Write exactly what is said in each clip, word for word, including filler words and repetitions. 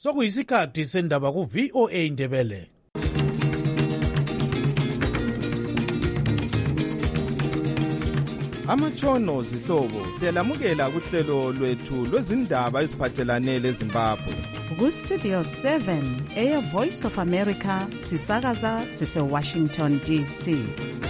sokuyisikhathi sendaba ku-V O A Ndebele. Amatshono zihlobo siyalamukela kuhlelo lwethu lwezindaba eziphathelane leZimbabwe. Ku-Studio seven, Air Voice of America, sisakaza sise-Washington D C.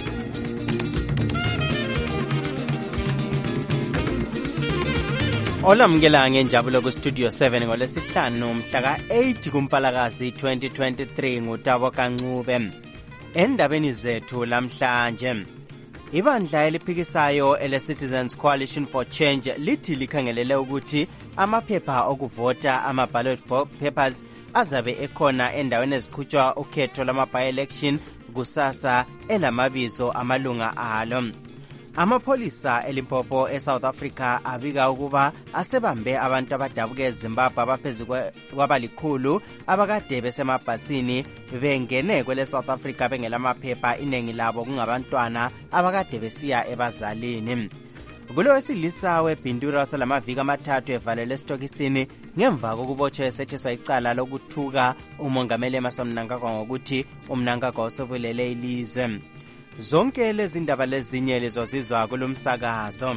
Olamukela ngenjabulo ku-Studio seven ngolesihlanu mhla ka-eight kuMpalakazi twenty twenty-three nguTabo Kancube. Endabeni zethu lamhlanje, ibandla eliphikisayo ele-Citizens Coalition for Change lithi likhangelele ukuthi amaphepha okuvota ama-ballot papers azabe ekhona endaweni eziqhutshwa ukhetho lama-by-election kusasa elamabizo amalunga alo. Amapholisa eLimpopo eSouth Africa abika ukuba asebambe abantu abadabuka eZimbabwe abaphezu kwabalikhulu abakade besemabhasini bengene kwele South Africa bengelamaphepha, iningi labo kungabantwana abakade besiya ebazalini. Kulo wesilisa weBhindura oselamaviki amathathu evalelwe esitokisini ngemva kokubotshwa esethiswa icala lokuthuka umongameli Emmerson Mnangagwa ngokuthi uMnangagwa usebulele ilizwe. Zonke lezi ndaba lezinye lizozizwa kulomsakazo.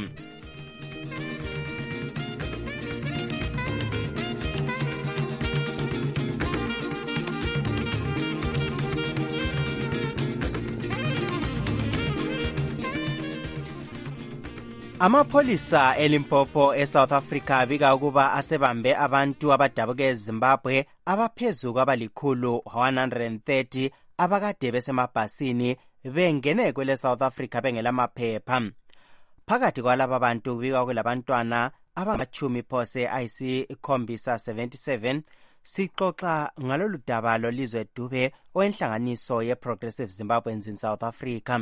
Amapholisa eLimpopo eSouth Africa abika ukuba asebambe abantu abadabuka eZimbabwe abaphezu kwabalikhulu one hundred thirty abakade besemabhasini bengene kwele South Africa bengelamaphepha. Phakathi kwalaba bantu kubika kulabantwana abangachumi phose ayisikhombisa seventy-seven. Sixoxa ngalolu daba lolizwe Dube owenhlanganiso ye-Progressive Zimbabweans in South Africa.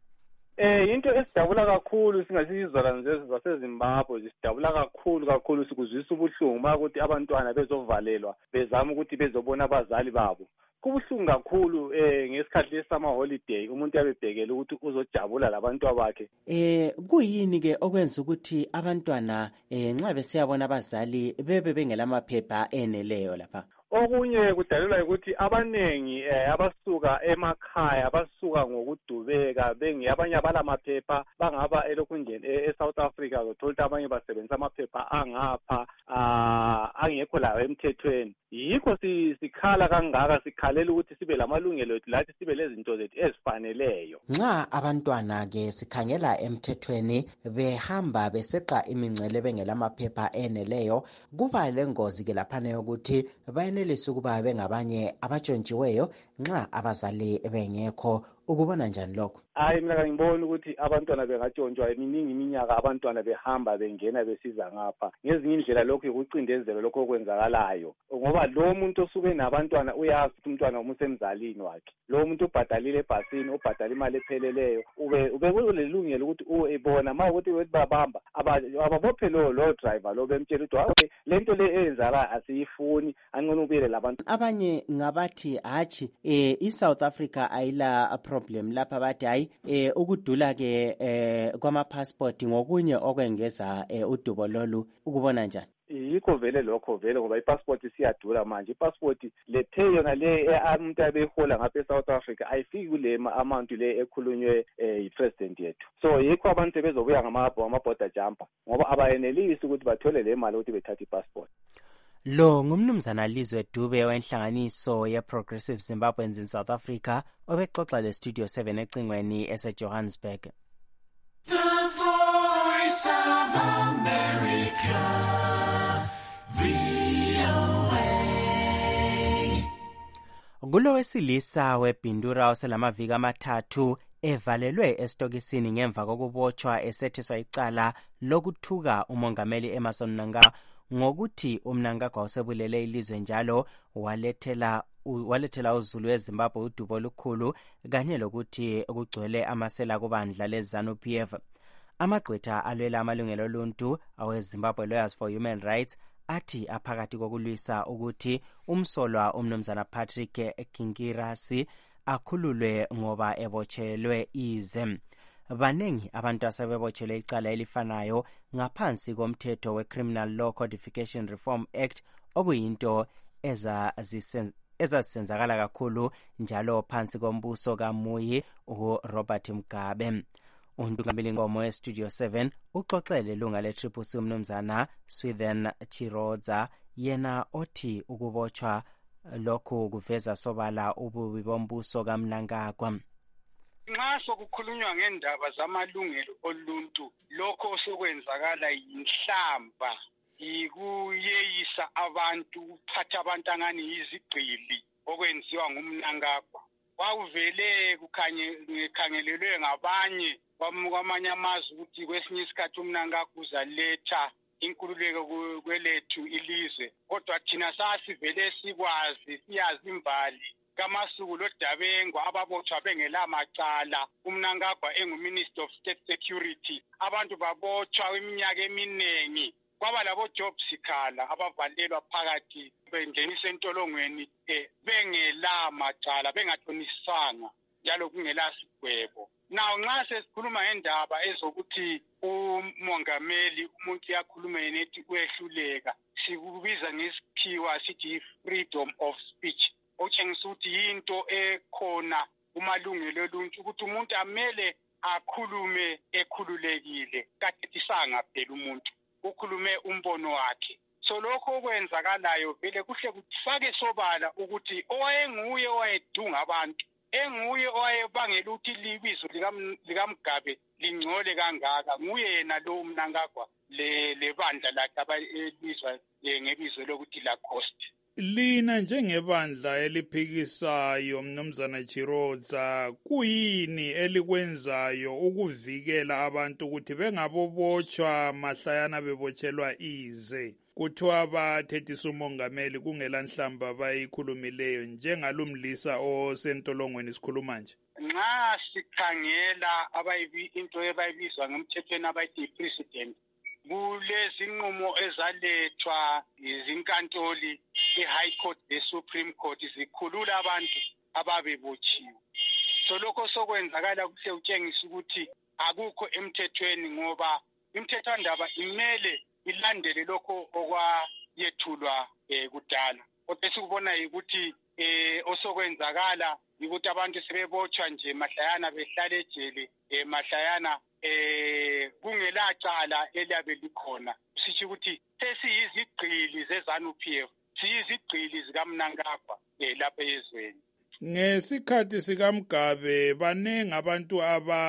Eh into esidabula kakhulu singasizizwana zaseZimbabwe zisidabula kakhulu kakhulu sikuzwisa ubuhlungu makuthi abantwana bezovalelwa bezama ukuthi bezobona abazali babo. Kubuhlungu kakhulu eh ngesikhathi lesama holiday umuntu yabebhekela ukuthi uzojabula labantu abakhe. Eh kuyini ke okwenza ukuthi abantwana eh nxa besiyabona abazali bebe bengelamaphepha eneleyo lapha? Okunye kudalelwa ukuthi abanengi eh, abasuka emakhaya abasuka ngokudubeka bengi abanye abalamaphepha bangaba elokhunjeni eSouth Africa uthola abanye basebenzisa amaphepha angapha angekho lawo emthethweni. Yikho sikhala kangaka sikhalela ukuthi sibe lamalungelo ethu lathi sibe lezinto zethu ezifaneleyo. Nxa abantwana ke sikhangela emthethweni behamba beseqa imincele bengelamaphepha eneleyo, kuba lengozi ke laphana yokuthi bayenelisa ukuba bengabanye abatshontshiweyo nxa abazali bengekho. Ukubona njani lokho? Hayi mina ngibona ukuthi abantwana bengatshontshwa iminingi iminyaka abantwana behamba bengena besiza ngapha. Ngezinye indlela lokho ukucindezelo lokho okwenzakalayo. Ngoba lo muntu osuke nabantwana uyazi ukuthi umntwana umusemzalini wakhe. Lo muntu ubhadalile ebhasini, ubhadala imali epheleleyo, ube ube kulelungelo ukuthi ubona mawukuthi wethi babamba ababophe lo lo driver lo bemtshela ukuthi lento le eyenzala asiyifuni angcono ubile labantu. Abanye ngabathi hathi eh iSouth Africa ayila problem lapha bathi hayi eh ukudula ke eh kwama passport ngokunye okwengeza eh udubo lolu. Ukubona njani? Yikho vele lokho vele ngoba ipassport siyadula manje. Ipassport lethe yona le umuntu abehola ngapha eSouth Africa ayifiki kule amount le ekhulunywe yipresident yethu. So yikho abantu bezobuya ngama-border jumper ngoba abayenelisi ukuthi bathole le mali ukuthi bethathe ipassport. Lo ngumnumzana Lizwe Dube wenhlanganiso ye-Progressive Zimbabweans in South Africa obexoxa le-Studio seven ecingweni ese-Johannesburg. The Voice of America, V O A. Kulo wesilisa weBhindura oselamaviki amathathu evalelwe esitokisini ngemva kokubotshwa esethiswa icala lokuthuka umongameli Emmerson Mnangagwa ngokuthi uMnangagwa usebulele ilizwe njalo walethela walethela uZulu eZimbabwe udubo olukhulu kanye lokuthi kugcwele amasela kubandla leZanu P F. Amagqwetha alwela amalungelo oluntu aweZimbabwe Lawyers for Human Rights athi aphakathi kokulwisa ukuthi umsolwa umnumzana Patrick Kinkirasi akhululwe ngoba ebotshelwe ize. Banengi abantu asebebotshelwe icala elifanayo ngaphansi komthetho we-Criminal Law Codification Reform Act okuyinto ezazisenzakala kakhulu njalo phansi kombuso kaMuyi uRobert Mugabe. Untungameli Ngomo eStudio seven uxoxele lunga le-Triple C umnumzana Swithen Chirodza yena othi ukubotshwa lokhu kuveza sobala ububi bombuso kaMnangagwa. Nxa sokukhulunywa ngendaba zamalungelo oluntu lokho sokwenzakala yinhlamba yikuyeyisa abantu ukuphatha abantu angani yizigqili okwenziwa nguMnangagwa. Kwavele kukhangelelwe ngabanye kwamanye amazwe ukuthi kwesinye isikhathi uMnangagwa uzaletha inkululeko kwelethu ilizwe, kodwa thina sasivele sikwazi siyazi imbali kaMasuku loDabengo ababotshwa bengela macala, uMnangagwa enguMinister of State Security, abantu babotshwa iminyaka eminengi. Kwaba labo job sikhala abavalelwa phakathi bengenisa entolongweni bengela macala bengathonisanga njalo kungela sigwebo. Naw nxa sesikhuluma ngendaba ezokuthi umongameli umuntu yakhuluma yenethi uyehluleka, sikubiza ngesikhiwa sithi freedom of speech, okutshengisa ukuthi yinto ekhona kumalungelo oluntu ukuthi umuntu amele akhulume ekhululekile kathetisanga phela umuntu ukhulume umbono wakhe. So lokho okwenzakalayo vele kuhle kufake sobala ukuthi owayenguye owayedunga abantu, enguye owayebangela ukuthi libizo likaMugabe lingcole kangaka, nguye yena lo Mnangagwa le bandla lakhe abalizwa ngebizo lokuthi la cost. Lina njengebandla eliphikisayo mnumzana Chirodza, kuyini elikwenzayo ukuvikela abantu ukuthi bengabobotshwa mahlayana bebotshelwa ize? Kuthiwa bathethisa umongameli kungela nhlamba bayikhulumileyo njengalumlisa osentolongweni sikhuluma nje. Nxa sikhangela abayibi into ebayibizwa ngemthethweni abayithi president, kulezi nqumo ezalethwa izinkantoli i-High Court le-Supreme Court zikhulula abantu ababebotshiwe. So lokho sokwenzakala kuhle utshengisa ukuthi akukho emthethweni, ngoba imthethwandaba imele ilandele lokho okwayethulwa kudala. Kodwa sikubona ukuthi osokwenzakala ukuthi abantu sebebotshwa nje mahlayana behlala ejele mahlayana kungelacala eliyabe likhona. Sithi ukuthi sesiyizigqili zeZANU P F, siyizigqili zikaMnangagwa lapha ezweni. Ngesikhathi sikaMugabe banengi abantu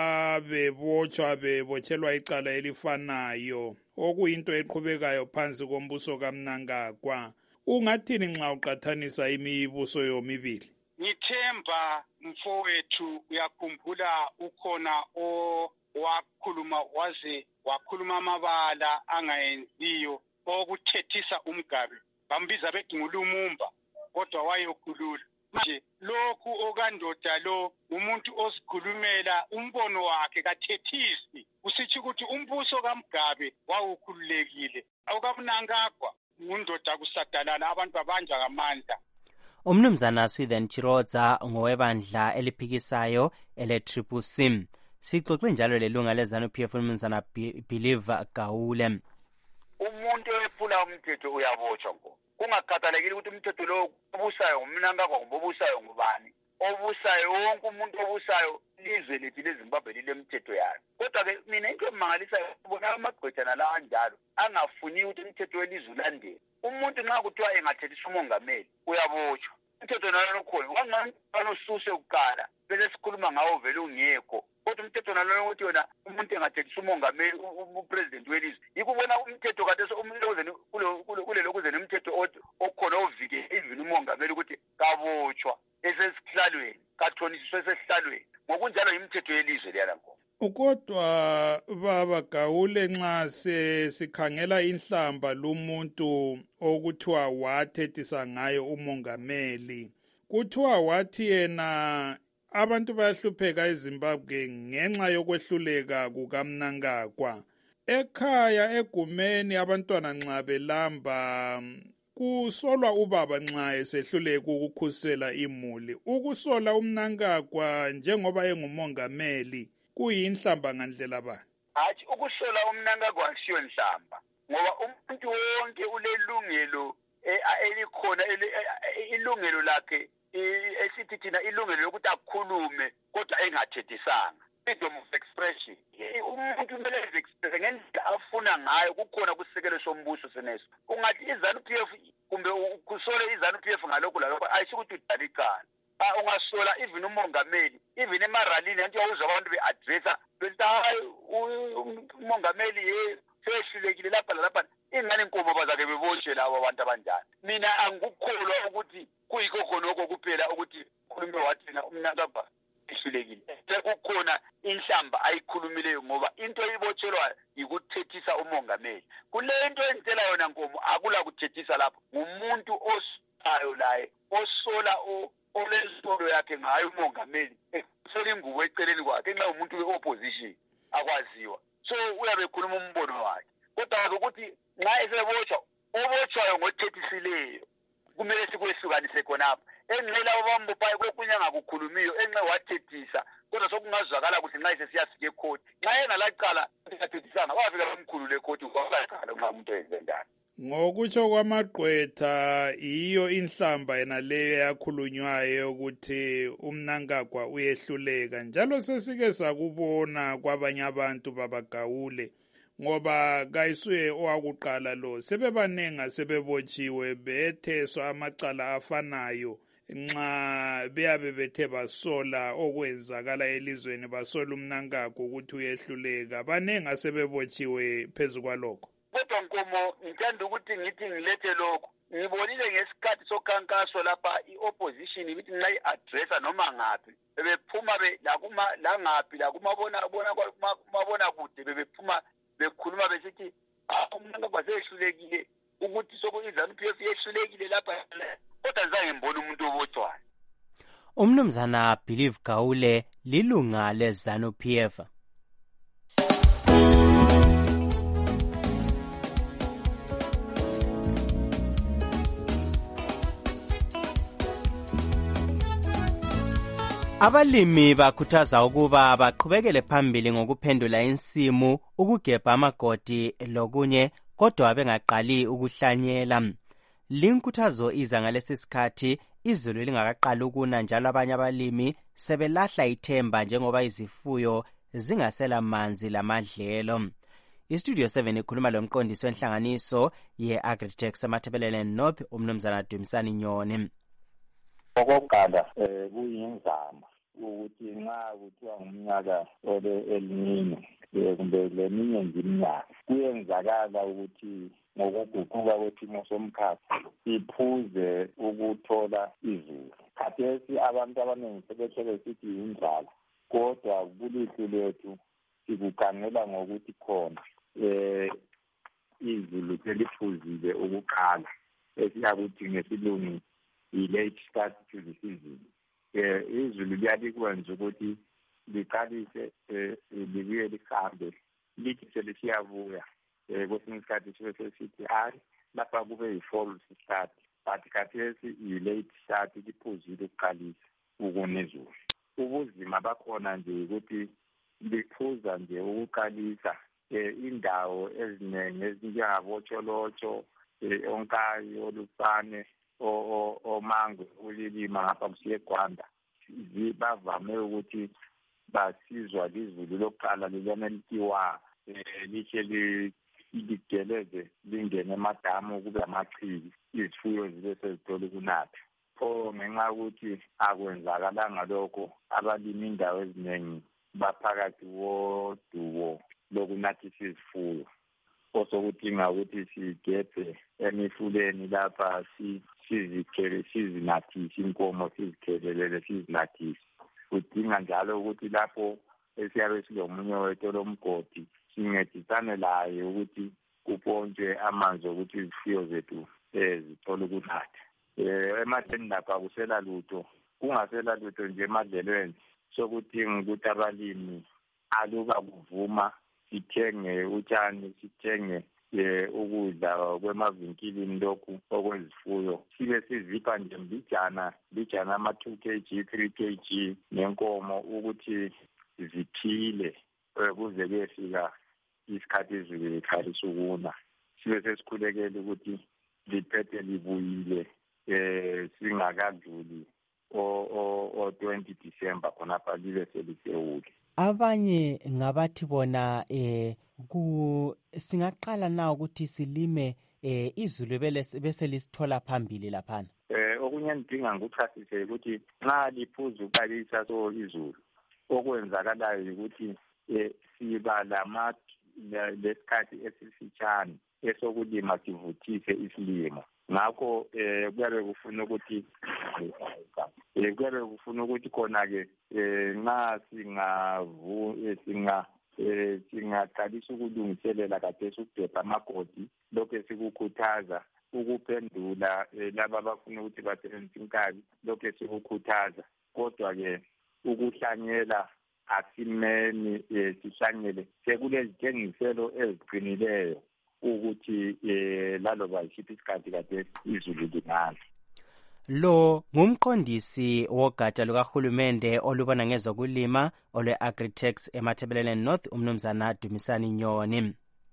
ababebotshwa bebotshelwa icala elifanayo okuyinto eqhubekayo phansi kombuso kaMnangagwa. Ungathini nxa uqathanisa imibuso yomibili? Ngithemba mfowethu uyakhumbula ukhona o wakhuluma waze wakhuluma amabala angayenziyo okuthethisa uMugabe, bambiza bethi ngulumumba kodwa wayokhulula. Manje lokhu okandoda lo umuntu osikhulumela umbono wakhe kathethisi, usithi ukuthi umbuso kaMugabe wawukhululekile. AwukaMnangagwa undoda kusadalana abantu babanja ngamandla. Umnumzana Swithen Chirodza ngowebandla eliphikisayo ele-Triple C. Sixoxe njalo lelunga leZANU P F umnumzana Believe Gawule. Umuntu ephula umthetho uyabotshwa ngo. Kungakhathalekile ukuthi umthetho lo ubusayo nguMnangagwa kumbe ubusayo ngubani. Obusayo wonke umuntu obusayo ilizwe lethu leZimbabwe lilemthetho yayo. Kodwa ke mina into emangalisayo ubona amagqwethana la anjalo angafuni ukuthi umthetho welizwe ulandele. Umuntu nxa kuthiwa engathethisa umongameli uyabotshwa. Umthetho nalo khona wangani ususe ukukala bese sikhuluma ngawo vele ungekho. Kodwa umthetho nalo ukuthi yona umuntu engathethisa umongameli upresident welizwe yikubona umthetho kade umlozeni kule lokuzeni umthetho okhona ovike even umongameli ukuthi kabotshwa esesihlalweni kathonisiswe esesihlalweni ngokunjalo imithetho yelizwe leyana ngo. Kodwa baba Gawule, nxa sikhangela inhlamba lumuntu okuthiwa wathethisa ngayo umongameli, kuthiwa wathi yena abantu bayahlupheka eZimbabwe ngenxa yokwehluleka kukaMnangagwa. Ekhaya egumeni abantwana nxa belamba kusolwa ubaba nxa esehluleka ukukhusela imuli. Ukusola uMnangagwa njengoba engumongameli kuyinhlamba ngandlela bani? Hathi ukusola uMnangagwa akusiyo nhlamba, ngoba umuntu wonke ulelungelo elikhona ilungelo lakhe esithi thina ilungelo lokuthi akhulume kodwa engathethisanga, freedom of expression. Umuntu kumele express ngendlela afuna ngayo. Kukhona kusekelo sombuso seneso. Ungathi iZANU-P F kumbe kusole iZANU-P F ngalokho lalokho ayisho ukuthi udalikana. Ah, ungasola even umongameli, even emaralini anti awuzwa abantu be-addressa bethi hayi umongameli ye sehlulekile lapha lapha. Ingane inkomo bazake beboshe labo abantu abanjani. Mina angikukholwa ukuthi kuyikho khonoko kuphela ukuthi ukhulume wathi na umnakaba ihlulekile. Sekukhona inhlamba ayikhulumileyo ngoba into eyibotshelwa yikuthethisa umongameli. Kule into entela yona nkomo akula kuthethisa lapho. Ngumuntu osayo laye osola o olesolo yakhe ngayo umongameli. Sola ingubo eceleni kwakhe nxa umuntu we-opposition akwaziwa. So uyabe ekhuluma umbono wakhe. Kodwa ukuthi nxa esebotshwa obotshwayo ngothethisileyo kumele sikwehlukanise khonapho. Enqela abambophayo kwekunye angakukhulumiyo enxe wathethisa kodwa sokungazwakala kuhle nxa sesiyafika ecourt. Nxa engalacala engathethisanga wafika bamkhulule ecourt kwaqala nxa umuntu ezendana. Ngokutsho kwamagqwetha iyo inhlamba yena leyo yakhulunywayo ukuthi umnankagwa uyehluleka, njalo sesike sakubona kwabanye abantu babagawule ngoba kayisuye owakuqala lo. Sebebanenga sebebotshiwe betheswa amacala afanayo nxa beyabe bethe basola okwenzakala elizweni, basola umnankagwa ukuthi uyehluleka. Banenga sebebotshiwe phezu kwalokho. Kodwa nkomo ngithanda ukuthi ngithi ngilethe lokho. Ngibonile ngesikhathi sokhankaso lapha i-opposition ukuthi nxa i-addressa noma ngaphi bebephuma be lakuma langaphi lakumabona bona kumabona kude bebephuma bekhuluma besithi umnankagwa sehlulekile ukuthi soku iZANU-P F yehlulekile lapha, kodwa zange ngibone umuntu obotshwayo. Umnumzana Believe Gawule lilunga leZANU-P F. Abalimi bakhuthaza ukuba baqhubekele phambili ngokuphendula insimu, ukugebha amagodi lokunye, kodwa bengaqali ukuhlanyela. Linkuthazo iza ngalesi sikhathi izulu lingakaqali ukuna, njalo abanye abalimi sebelahla ithemba njengoba izifuyo zingasela manzi lamadlelo. Istudio seven ikhuluma lomqondisi wenhlanganiso ye-Agritech Semathebelele North, umnumzana Dumisani Nyoni. Okokuqala eh kuyinzama ukuthi nxa kuthiwa ngumnyaka ole elinye kumbe leminye nje iminyaka kuyenzakala ukuthi ngokuguquka kwesimo somkhathi iphuze ukuthola izulu. Khathesi abantu abaningi sebethole sithi yindlala, kodwa kulihle lethu sikukhangela ngokuthi khona eh izulu seliphuzile ukuqala esiyakuthi ngesilungu i-late start to the season. Eh izulu liyalikwenza ukuthi liqalise libuye lihambe lithi selisiyavuya. Eh kwesinye isikhathi sibe sesithi hayi lapha kube yi-fall start, but khathesi i-late start liphuzile ukuqalisa ukunezulu. Ubuzima bakhona nje ukuthi liphuza nje ukuqalisa indawo eziningi ezinjengabotsholotsho, onkayi, olufane, omango, ulilima ngapha kusiye Gwanda. Bavame ukuthi basizwa lizulu lokuqala liyana litiwa lihle ligeleze lingene emadamu kube amachili, izifuyo zibe sezithola ukunatha. Pho ngenxa ukuthi akwenzakalanga lokho, abalimi indawo eziningi baphakathi kodubo lokunathisa izifuyo. Osokudinga ukuthi sigebhe emifuleni lapha sizikele sizinathise inkomo, sizikhelelele sizinathise. Kudinga njalo ukuthi lapho esiyabe silomunye wethu lomgodi sincedisane laye ukuthi kupontshwe amanzi ukuthi izifuyo zethu zithole ukunatha. Emadleni lapha akusela lutho, kungasela lutho nje emadlelweni. Sokudinga ukuthi abalimi aluba kuvuma sithenge utshani, sithenge ukudla kwemavinkilini lokhu okwezifuyo, sibe sizipha nje mbijana mbijana ama-two kilograms, three kilograms nenkomo ukuthi ziphile kuze kuyefika isikhathi izulu likhalisa ukuna. Sibe sesikhulekela ukuthi liphethe libuyile eh singakadluli o o o twenty December khonapha libe selisewule. Abanye ngabathi bona eh ku singaqala na ukuthi silime eh izulu bese lisithola phambili laphana. Eh okunye ngidinga ngokuchasise ukuthi nxa liphuza uqalisa so izulu okwenzakalayo ukuthi eh siba lama lesikhathi esifitshane esokulima sivuthise isilimo. Ngakho eh kuyabe kufuna ukuthi eh kuyabe kufuna ukuthi khona ke eh nxa singavu singa eh singaqalisa ukulungiselela kade ukudepha amagodi lokho sikukhuthaza ukuphendula laba abafuna ukuthi basebenzise inkabi lokho sikukhuthaza kodwa ke ukuhlanyela asimeni sihlanyele sekulezithengiselo eziqinileyo ukuthi eh laloba isiphi isikhathi kade izulu lingana. Lo ngumqondisi wogatsha lukahulumende olubona ngezokulima olwe-Agri-Tex eMatabeleland North umnumzana Dumisani Nyoni.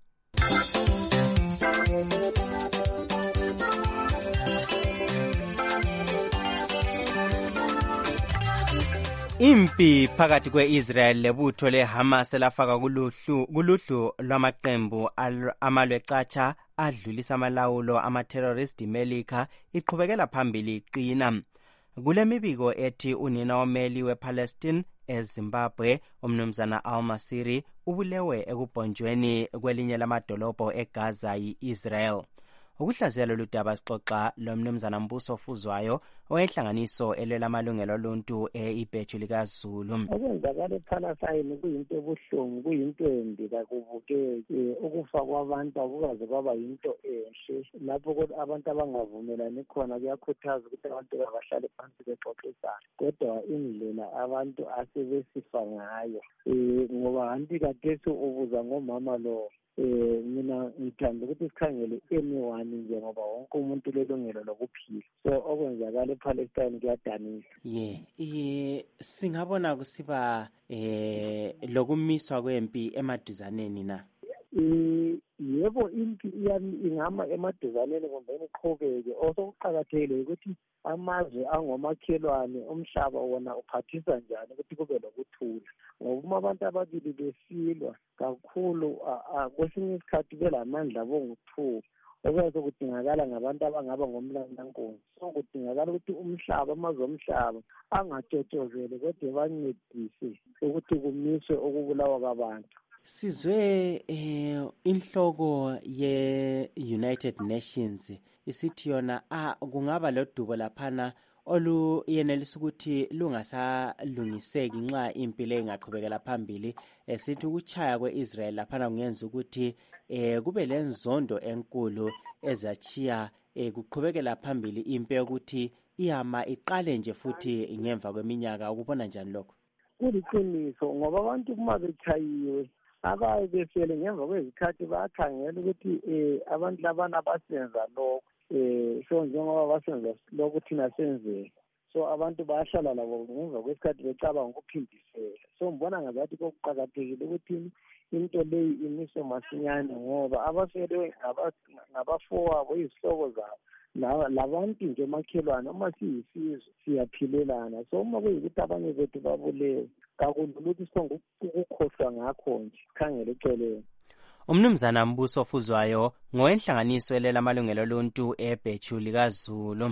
Impi phakathi kwe-Israel lebutho le-Hamas lafaka kuluhlu kuluhlu lwamaqembu amalwecatsha adlulisa amalawulo ama-terrorist iMelika iqhubekela phambili iqina. Kule mibiko ethi unina omeli we-Palestine eZimbabwe umnumzana Al-Masiri ubulewe ekubhonjweni kwelinye lamadolobho eGaza yi-Israel. Ukuhlaziya lolu daba sixoxa lomnumzana Mbuso Ofuzwayo owehlanganiso elwela amalungelo oluntu eIbhethu likaZulu. Okwenzakala ePalestine kuyinto ebuhlungu, kuyinto embi kakubukeki. Ukufa kwabantu akukaze kwaba yinto enhle. Lapho abantu abangavumelani khona kuyakhuthaza ukuthi abantu bahlale phansi bexoxisane. Kodwa indlela abantu asebesifa ngayo ngoba anti kade ubuza ngomama lo eh mina ngithanda ukuthi sikhangele anyone nje ngoba wonke umuntu lelungelo lokuphila. So okwenzakala ePalestine kuyadanisa. Yeah, eh singabona kusiba eh lokumiswa kwempi emaduzaneni na. Eh yebo impi ingama emaduzaneni kumbe iqhubeke. Osokuqhakathekile ukuthi amazwe angomakhelwane umhlaba wona uphathisa njani ukuthi kube lokuthula. Ngoba abantu ababili besilwa kakhulu kwesinye isikhathi belamandla abongu-two okwazi kudingakala ngabantu abangaba ngomlandankunzi. So kudingakala ukuthi umhlaba amazwe omhlaba angatshotshozeli kodwa bancedise ukuthi kumiswe ukubulawa kwabantu. Sizwe eh inhloko ye-United Nations isithi yona ah kungaba lodubo laphana oluyenelisa ukuthi lungasalungiseki nxa impilo engaqhubekela phambili. Esithi ukuchaya kwe-Israel laphana kungenza ukuthi eh kube lenzondo enkulu ezachiya eh kuqhubekela phambili impi ukuthi iyama iqale nje futhi ngemva kweminyaka. Ukubona njani lokho? Kuliqiniso ngoba abantu uma bechayiwe abaye befele ngemva kwezikhathi bayakhangela ukuthi eh abantu labana basenza lokho eh so njengoba basenza lokho thina senzele. So abantu bayahlala labo ngemva kwesikhathi becabanga ukuphindisela. So ngibona ngazathi kokuqhakathekile ukuthi into leyi imiswe masinyane ngoba abasele ngabafowabo izihlobo zabo labantu nje makhelwane uma siyisizwe siyaphilelana. So uma kuyikuthi abanye bethu babulewe kakulula ukuthi sonke ukukhohlwa ngakho nje khangela eceleni. Umnumzana Mbuso Ofuzwayo ngowenhlanganiso elela amalungelo oluntu eBhethu likaZulu.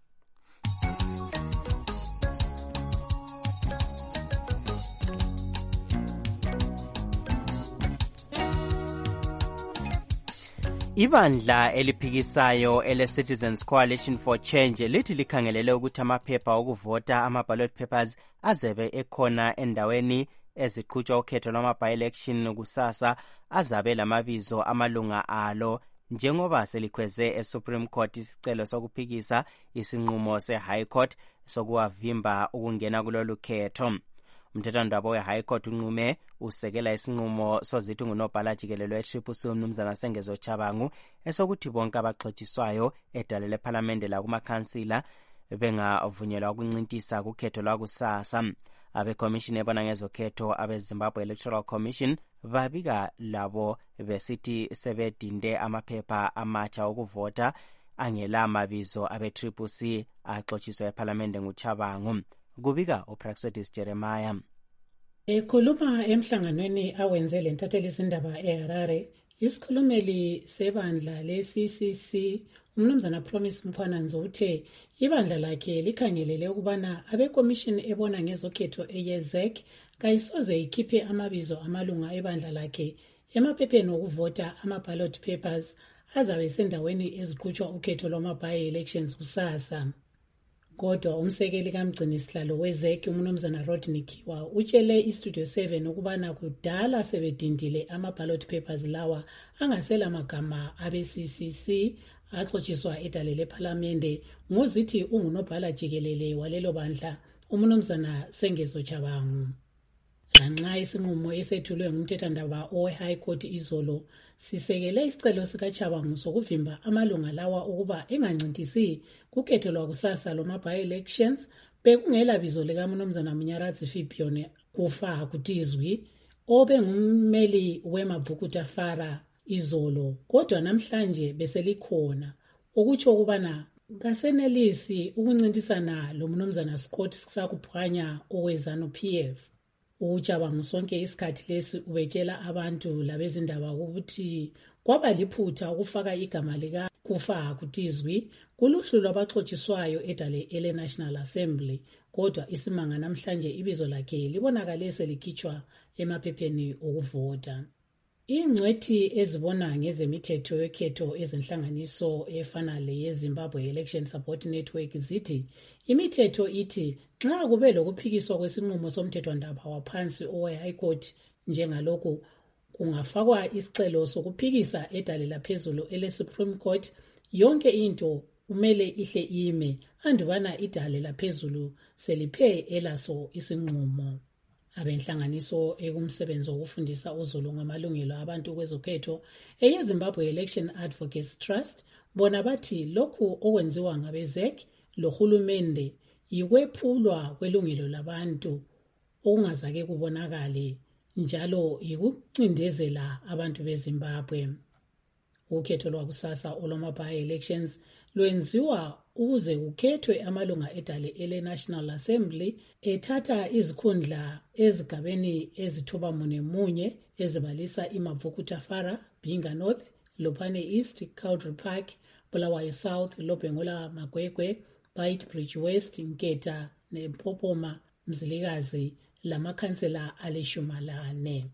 Ibandla eliphikisayo ele-Citizens Coalition for Change lithi likhangelele ukuthi amaphepha okuvota ama-ballot papers azebe ekhona endaweni eziqhutshwa ukhetho lwama-by-election kusasa azabe lamabizo amalunga alo njengoba selikhweze e-Supreme Court isicelo sokuphikisa isinqumo se-High Court sokuwavimba ukungena kulolu khetho. Umthethwandaba we-High Court unqume usekela isinqumo sozithi ngunobhala jikelelo e-Triple C umnumzana Sengezo Chabangu esokuthi bonke abaxotshiswayo edale lephalamende la kumakhansila bengavunyelwa ukuncintisa kukhetho lwakusasa. Abekomishini ebona ngezokhetho abe-Zimbabwe Electoral Commission babika labo besithi sebedinde amaphepha amatsha okuvota angela mabizo abe-triple C axotshiswa ephalamende nguChabangu. Kubika uPraxedis Jeremiah. Ekhuluma emhlanganweni awenze lentatheli izindaba eHarare, isikhulumeli sebandla le-C C C umnumzana Promise Mkhwananzo uthe ibandla lakhe likhangelele ukubana abekomishini ebona ngezokhetho eye-ZEC kayisoze ikhiphe amabizo amalunga ebandla lakhe emaphepheni okuvota ama-ballot papers azabe sendaweni eziqhutshwa ukhetho lwama-by-elections kusasa. Kodwa umsekeli kamgcini sihlalo we-ZEC umnumzana Rodney Kiwa utshele iStudio seven ukubana kudala sebedindile ama-ballot papers lawa angasela magama abe-C C C axotshiswa edale lephalamende ngozithi ungunobhala jikelele walelo bandla umnumzana Sengezo Chabangu. Lanxa isinqumo esethulwe ngumthethandaba owe-High Court izolo sisekele isicelo sikaChabangu sokuvimba amalunga lawa ukuba engancintisi kukhetho lwakusasa lwama-by-elections, bekungela bizo likaMnumzana Munyaradzi Fipione kufa kutizwi obe ngummeli weMavukuta Fara izolo, kodwa namhlanje beselikhona ukutsho ukubana kasenelisi ukuncintisana lo Mnumzana Scott Sakuphanya oweZANU P F. Uchabangu sonke isikhathi lesi ubetshela abantu labezindaba ukuthi kwaba liphutha ukufaka igama lika kufa kutizwi kuluhlu lwabaxotshiswayo edale ele National Assembly, kodwa isimanga namhlanje ibizo lakhe libonakale selikhitshwa emaphepheni okuvota. Ingcwethi ezibona ngezemithetho yokhetho ezenhlanganiso efana leyeZimbabwe Election Support Network zithi imithetho ithi nxa kube lokuphikiswa kwesinqumo somthethwandaba waphansi owe-High Court njengalokhu kungafakwa isicelo sokuphikisa edale laphezulu ele-Supreme Court, yonke into kumele ihle ime andubana idale laphezulu seliphe elaso isinqumo. Abenhlanganiso ekumsebenzi wokufundisa uzulu ngamalungelo abantu kwezokhetho eyeZimbabwe Election Advocates Trust bona bathi lokhu okwenziwa ngabe-ZEC lohulumende yikwephulwa kwelungelo labantu okungazake kubonakale njalo yikucindezela abantu beZimbabwe. Ukhetho lwakusasa olwama-by-elections lwenziwa ukuze kukhethwe amalunga edale ele National Assembly ethatha izikhundla ezigabeni ezithoba mune munye ezibalisa iMavukuta Fara, Binga North, Lopane East, Cowdry Park, Bulawayo South, Lobhengola Magwegwe, Beitbridge West, Nketa neMpopoma Mzilikazi lamakhansela alishumalane.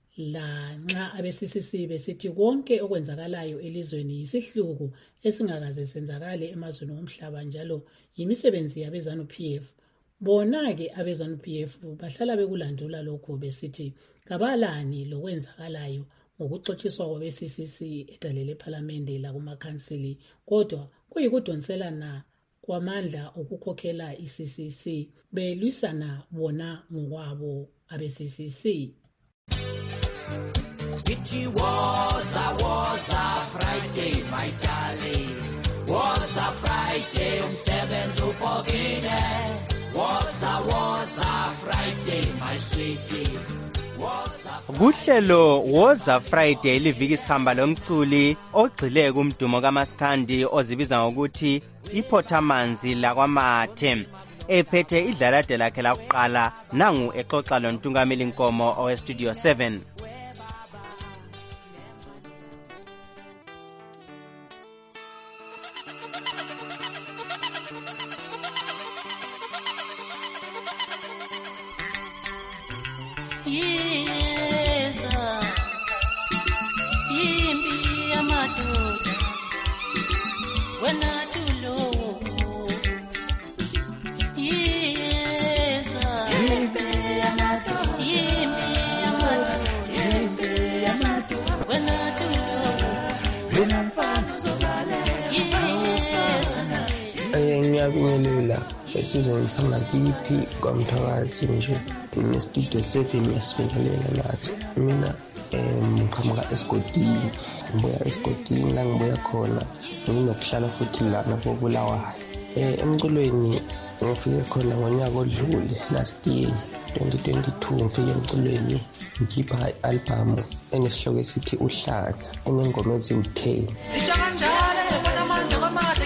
La nxa abe-C C C besithi konke okwenzakalayo elizweni yisihluku esingakaze senzakale emazweni omhlaba njalo yimisebenzi yabeZANU P F. Bona-ke abeZANU P F bahlala bekulandula lokho besithi kabalani lokwenzakalayo ngokuxotshiswa kwabe-C C C edale lephalamende lakumakhansili, kodwa kuyikudonselana kwamandla okukhokhela i-C C C belwisana bona ngokwabo abe-C C C. It was a, was a Friday, my darling. Was a Friday, umsebenzi upokile. Was a, was a Friday, my sweetie. Kuhlelo Woza Friday liviki sihamba lomculi ogxile kumdumo kaMaskandi ozibiza ngokuthi iPhothamanzi lakwaMathe, ephethe idlalade lakhe lakuqala nangu exoxa lontungameli Nkomo owe Studio seven. Ngiyabingelela esizweni sangakithi kwamthakathi nje ne-Studio seven ngiyasibingelela nathi. Mina ngiqhamuka esigodini, ngibuya esigodini la ngibuya khona nginokuhlala futhi lana koBulawayo. Emculweni ngifike khona ngonyaka odlule last year twenty twenty-two, ngifike emculweni ngikhipha i-album enesihloko esithi Uhlanya enengoma eziwu-ten. Sisho kanjalo sephatha amandla kwaMathe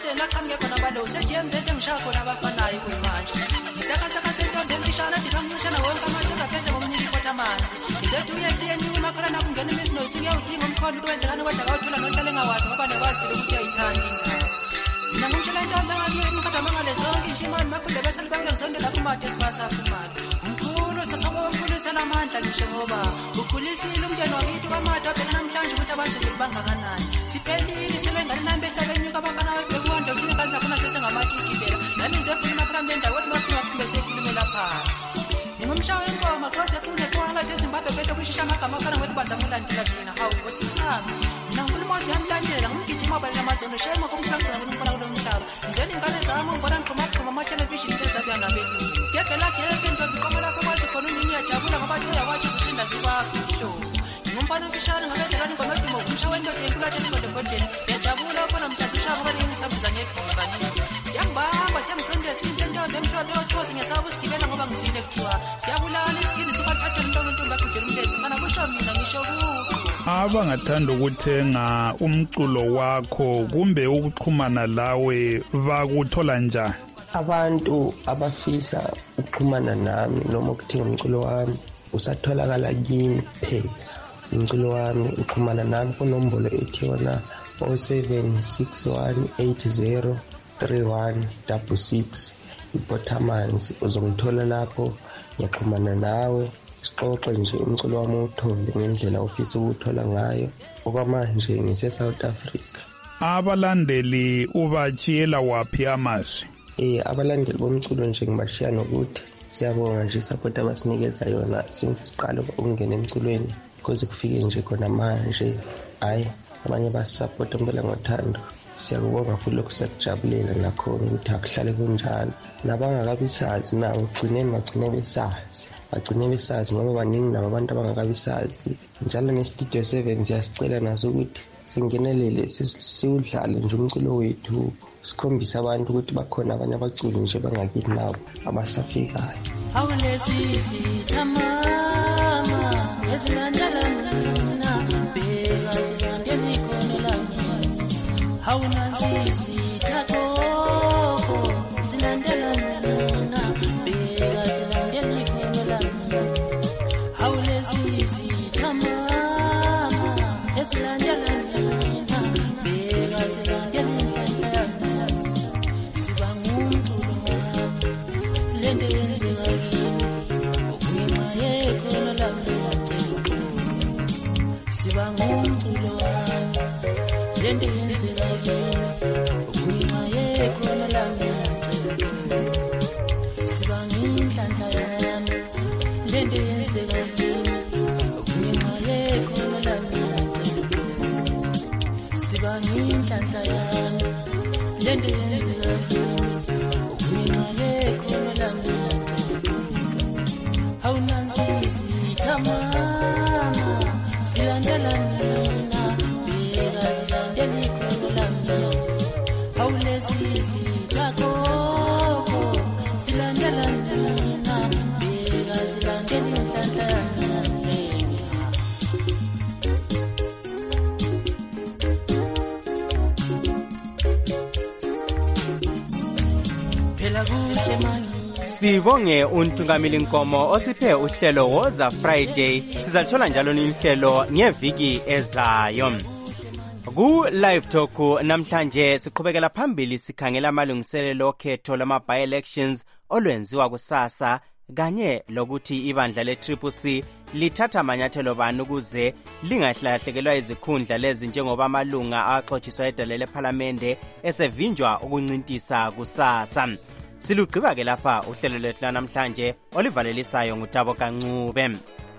la qhamuke khona balo sethi yemzete ngishaya khona abafanayo kuyimanje ngisakasaka sentombi emfishana ndikamncishana wonke amase ngaphethe ngomnika ikhotha amanzi ngisethi uyekliye enyuka emakhala nakungena imizinoyisi uyawudinga umkholo ukuthi wenzekani kodwa kawuthula nohlale ngawazi ngoba nekwazi phela ukuthi uyayithanda ingane mina ngumshela intombi engakiyo imkhatha mangale zonke nje imali makhule bese libekele ngizondela kumade esibasafumali umkhulu sasabo wamkhulisela amandla ngisho ngoba ukhulisile umntwana wakithi kwamade wabheka namhlanje ukuthi abazeli bangakanani siphelile sebengane nambe ehlabeni nyuka abafana bekuwanda ukuthi kanza khona sesengamatshitshi phela nami ngizekhuluma phambi endawo ukuthi bafika kumbe sekhulumela phansi ngimshawa ingoma kwaze kune kwala eZimbabwe bethu kushisha amagama afana ngokuthi bazamulandela thina hawu osami mina ngifuna ukuthi yamlandela ngumgijima bale amazondo shema kumhlangana ngomfana kulo mhlaba njeni ingane zami ngibona ngixhuma xhuma ama television ezabuya nabeli ngeke la ngeke into biqoma lakho kwazi khona unini yajabula ngoba ndoya wathi zishinda zibakho ngumfana mfishane ngabedela ingoma edimo kumshawa into enkulu athi singode godeni yajabula khona mthasishaba kanye ngisabuza ngebhola kanye siyambamba siyamsondeza intombi emhlophe yothoza ngesaba usigibela ngoba ngizile kuthiwa siyabulala isigidi sokathatha umuntu ontombi akujela umlenze mana kusho mina ngisho kuko abangathanda ukuthenga umculo wakho kumbe ukuxhumana lawe bakuthola njani abantu abafisa ukuxhumana nami noma ukuthenga umculo wami usatholakala kimi kuphela umculo wami uxhumana nami kunombolo ethi yona oh seven six one eight zero three one six six iBotamanzi uzongithola lapho ngiyaxhumana nawe sixoxe nje umculo wami uthole ngendlela ofisa ukuthola ngayo okwamanje ngise South Africa. Abalandeli ubachiyela waphi amazwi? Eh abalandeli bomculo nje ngibashiya nokuthi siyabonga nje support abasinikeza yona since siqala ukungena emculweni kuze kufike nje khona manje hayi abanye basisupport impela ngothando siyakubonga futhi lokhu siyakujabulela nakhona ukuthi akuhlale kunjalo nabangakabisazi nawo ugcineni bagcine besazi bagcine besazi ngoba baningi nabo abantu abangakabisazi njalo ne-Studio seven siyasicela naso ukuthi singenelele siwudlale nje umculo wethu sikhombisa abantu ukuthi bakhona abanye abaculi nje bangakithi nabo abasafikayo awulezisi tamama ezilandela mina bheka zilandela ikhono lami awunanzisi takoko zilandela mina bheka zilandela ikhono lami awulezisi tamama ezilandela mina bheka zilandela inhlanhla yami siba ngumculo wami lento yenzeka kimi ukungenxa yekhono lami siba ngumculo wami lento yenzeka kimi ukungenxa yekhono lami siba nginhlanhla yami lento yenzeka kimi ukungenxa yekhono lami siba nginhlanhla yami lento yenzeka kimi ukungenxa yekhono lami awunanzisi tamama silandela mina bheka zilandela ikhono lami awulezisi takoko silandela mina bheka zilandela inhlanhla yami phela kuhle mani Sibonge uNtungamili Nkomo osiphe uhlelo Woza Friday. Sizalithola njalo nihlelo ngeviki ezayo. Ku live talk namhlanje siqhubekela phambili sikhangela amalungiselelo okhetho lama by elections olwenziwa kusasa kanye lokuthi ibandla le Triple C lithatha amanyathelo bani ukuze lingahlahlekelwa izikhundla lezi njengoba amalunga axotshiswa edale leParliament esevinjwa ukuncintisa kusasa. Silugqiba ke lapha uhlelo lwethu namhlanje olivalelisayo ngutabo kancube.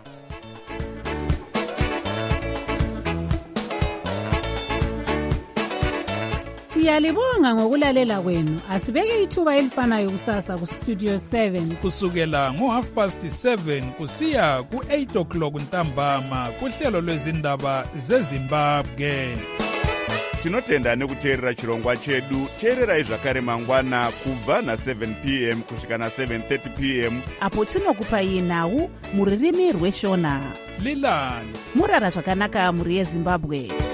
Siyalibonga ngokulalela kwenu. Asibeke ithuba elifanayo kusasa ku Studio seven kusukela ngo half past seven kusiya ku eight o'clock ntambama kuhlelo lwezindaba zeZimbabwe. Tinotenda nekuteerera chirongwa chedu. Teererai zvakare mangwana kubva na seven p m kusvika na seven thirty p m apo tinokupai nhau muririmi rweshona Lilani murara zvakanaka muri yeZimbabwe.